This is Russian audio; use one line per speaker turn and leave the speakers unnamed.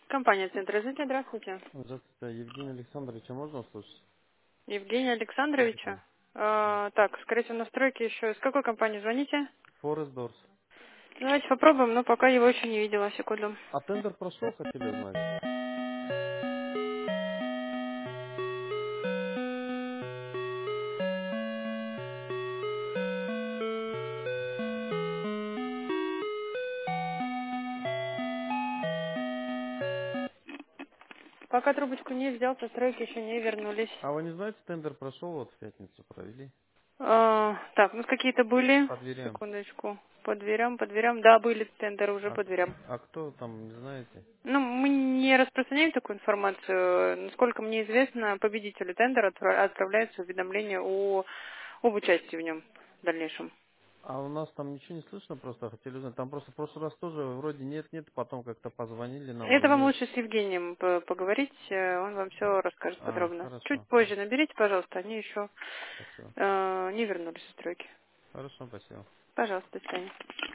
Компания «Центр развития». Здравствуйте.
Здравствуйте, Евгения Александровича можно услышать?
Евгения Александровича.
Да.
Так, скорее всего, настройки еще. С какой компании звоните?
Форест Дорс.
Давайте попробуем, но пока его еще не видела. Секунду.
А тендер прошел, хотели узнать?
Пока трубочку не взял, настройки еще не вернулись.
А вы не знаете, тендер прошел, вот в пятницу провели?
Так, ну какие-то были.
По дверям.
Секундочку. По дверям, по дверям. Да, были тендеры уже
А,
по дверям.
а кто там, не знаете?
Ну, мы не распространяем такую информацию. Насколько мне известно, победителю тендера отправляется уведомление об участии в нем в дальнейшем.
А у нас там ничего не слышно, просто хотели узнать. Там просто в прошлый раз тоже вроде нет, потом как-то позвонили нам,
Это
но
вам
нет.
лучше с Евгением поговорить, он вам все расскажет подробно. Чуть
Хорошо,
позже
хорошо.
наберите, пожалуйста, они еще
Спасибо.
не вернулись со стройки.
Хорошо, спасибо.
Пожалуйста, до свидания.